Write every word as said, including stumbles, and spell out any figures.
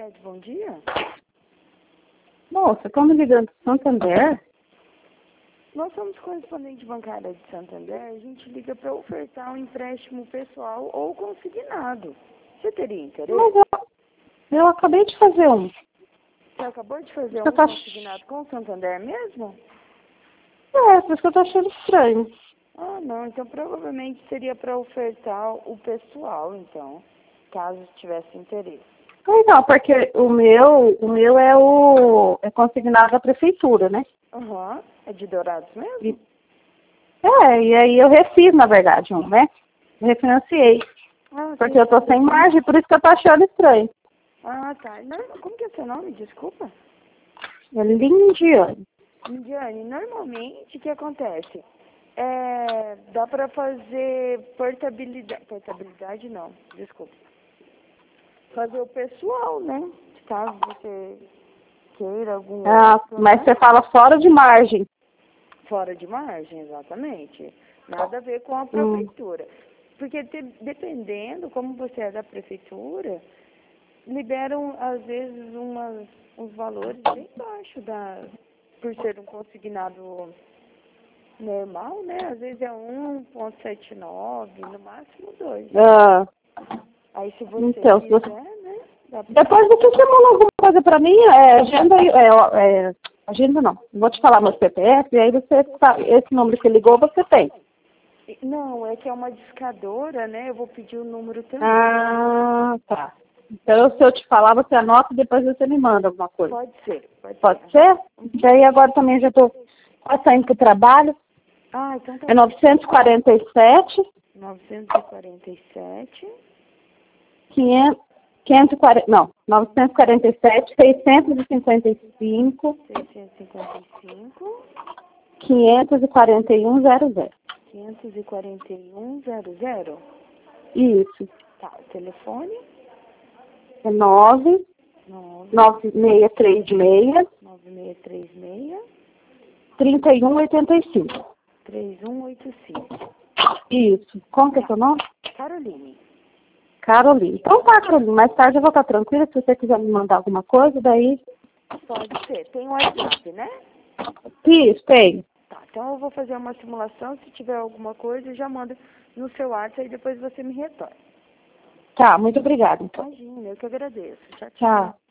Sede, bom dia. Moça, estamos ligando do Santander? Nós somos correspondente bancária de Santander. A gente liga para ofertar um empréstimo pessoal ou consignado. Você teria interesse? Mas eu, eu acabei de fazer um. Você acabou de fazer Eu um tô... consignado com o Santander mesmo? É, por isso que eu tô achando estranho. Ah, não. Então, provavelmente seria para ofertar o pessoal, então, caso tivesse interesse. Ai, não, porque o meu, o meu é o é consignado da prefeitura, né? Aham. Uhum. É de Dourados mesmo? E, é, e aí eu refiz, na verdade, um, né? Refinanciei. Ah, Porque sim. eu tô sem margem, por isso que eu tô achando estranho. Ah, tá. Não, como que é seu nome? Desculpa. É Lindiane. Indiane, normalmente o que acontece? É, dá para fazer portabilidade, portabilidade não, desculpa. Fazer o pessoal, né? Caso você queira algum Ah, outro, mas né? você fala fora de margem. Fora de margem, exatamente. Nada a ver com a Hum. prefeitura. Porque te, dependendo, como você é da prefeitura, liberam às vezes umas, uns valores bem baixos da, por ser um consignado normal, né? Às vezes é um ponto setenta e nove, no máximo dois. Ah, Aí se você então, se quiser, você... né? Dá pra... Depois você manda alguma coisa pra mim, é, agenda, é, é, agenda não, vou te falar meu C P F, e aí você, esse número que ligou, você tem. Não, é que é uma discadora, né? Eu vou pedir o número também. Ah, tá. Então, se eu te falar, você anota e depois você me manda alguma coisa. Pode ser, pode, Pode ser. ser? Daí agora também já estou quase saindo para o trabalho. Ah, então tá. É novecentos e quarenta e sete, novecentos e quarenta e sete, quinhentos, quinhentos e quarenta, não, novecentos e quarenta e sete, seiscentos e cinquenta e cinco, seiscentos e cinquenta e cinco, quinhentos e quarenta e um, zero zero. quinhentos e quarenta e um, zero zero. Isso. Tá, o telefone? É nove, nove, nove seis três seis, nove seis três seis, trinta e um oitenta e cinco. três um oito cinco. Isso. Como que é seu nome? Caroline. Carolina. Então tá, Carolina. Mais tarde eu vou estar tranquila. Se você quiser me mandar alguma coisa, daí... Pode ser. Tem um WhatsApp, né? Isso, tem. Tá, então eu vou fazer uma simulação. Se tiver alguma coisa, já manda no seu WhatsApp e depois você me retorna. Tá, muito obrigada, então. Imagina, eu que agradeço. Tchau, tchau. Tchau.